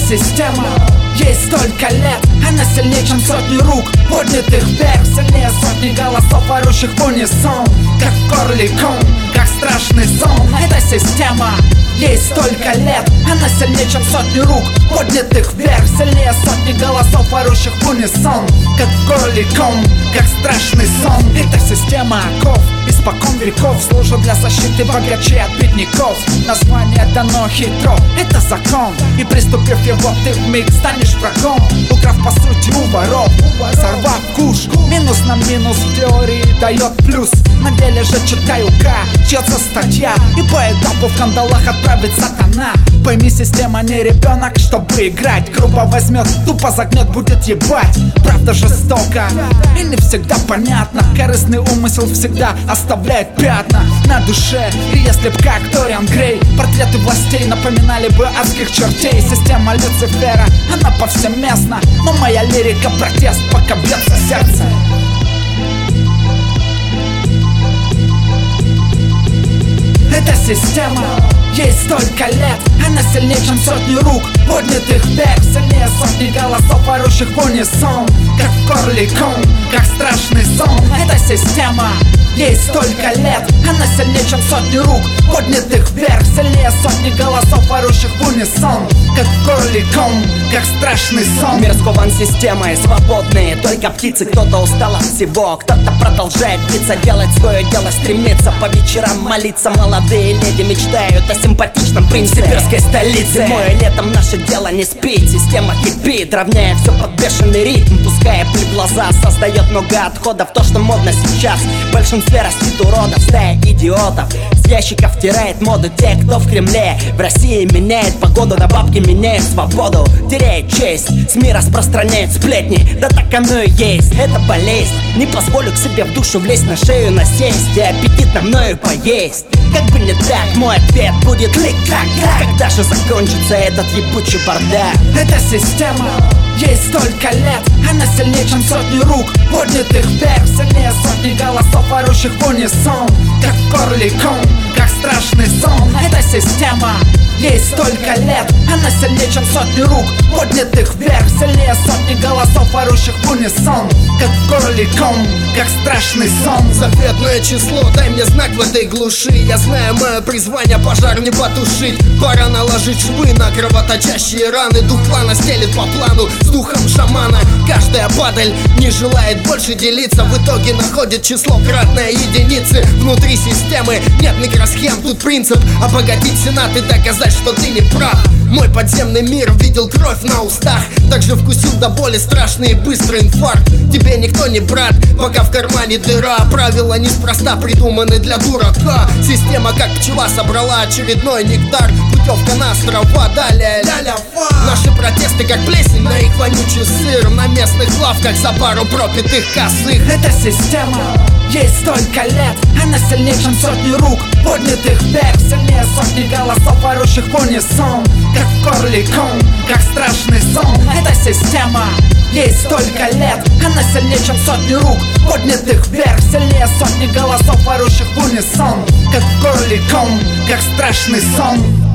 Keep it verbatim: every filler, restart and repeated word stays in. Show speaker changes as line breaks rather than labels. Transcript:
система есть столько лет, она сильнее, чем сотни рук, поднятых вверх, сильнее сотни голосов, орущих в унисон, как в горле ком, как страшный сон. Эта система есть столько лет, она сильнее, чем сотни рук, поднятых вверх, сильнее сотни голосов, орущих в унисон, как в горле ком, как страшный сон. Эта система оков испокон веков служит для защиты богачей от бедняков. Название дано хитро, это закон, и приступив его, ты вмиг станешь врагом. Украв по сути у воров, сорвав куш, минус на минус в теории дает плюс. На деле же читаю К, чья-то статья, и по этапу в кандалах отправит сатана. Пойми, система не ребенок, чтобы играть. Грубо возьмет, тупо загнет, будет ебать. Правда жестока и не всегда понятно. Корыстный умысел всегда оставляет пятна на душе. И если б как Дориан Грей портреты властей напоминали бы адских чертей. Система Люцифера, она повсеместна, но моя лирика протест, пока бьется сердце. Эта система есть столько лет, она сильнее, чем сотни рук, поднятых вверх, сильнее сотни голосов, орущих в унисон, как в горле ком, как страшный сон. Эта система есть столько лет, она сильнее, чем сотни рук, поднятых вверх, сильнее сотни голосов, орущих в унисон, как в горле ком, как страшный сон.
Мир скован системой, свободные только птицы. Кто-то устал от всего, кто-то продолжает биться, делать свое дело, стремиться по вечерам молиться. Молодые леди мечтают о симпатичном принце сибирской столицы. Зимой и летом наше дело не спит, система кипит, равняя все под бешеный ритм, пуская пыль в глаза, создает много отходов. То, что модно сейчас, в большинстве растит уродов, стая идиотов. С ящиков теряет моду те, кто в Кремле. В России меняет погоду, на бабки меняет свободу, теряет честь, СМИ распространяет сплетни. Да так оно и есть, это болезнь. Не позволю к себе в душу влезть, на шею насесть и аппетитно мною поесть. Как бы не так, мой ответ будет лик-как-как. Когда же закончится этот ебучий бардак?
Эта система есть столько лет, она сильнее, чем сотни рук, поднятых вверх, сильнее сотни голосов, орущих в унисон, как в горле ком, как страшный сон. Эта система есть столько лет, она сильнее, чем сотни рук, поднятых вверх, сильнее сотни голосов, орущих в унисон, как в горле ком, как страшный сон.
Заветное число, дай мне знак в этой глуши. Я знаю мое призвание, пожар не потушить. Пора наложить швы на кровоточащие раны. Дух плана стелит по плану с духом шамана. Каждая падаль не желает больше делиться, в итоге находит число кратное единицы. Внутри системы нет микросхем, тут принцип обогатить сенат и доказать, что ты не прав. Мой подземный мир видел кровь на устах, также вкусил до боли страшный и быстрый инфаркт. Тебе никто не брат, пока в кармане дыра. Правила неспроста придуманы для дурака. Система как пчела собрала очередной нектар. Путевка на острова, далее ля-ля-фа. Наши протесты как плесень на их вонючий сыр, на местных лавках за пару пропитых косых.
Эта система есть столько лет, она сильнее, чем сотни рук, поднятых вверх, сильнее сотни голосов, орущих в унисон, как в горле ком, как страшный сон. Эта система есть столько лет, она сильнее, чем сотни рук, поднятых вверх, сильнее сотни голосов, орущих в унисон, как в горле ком, как страшный сон.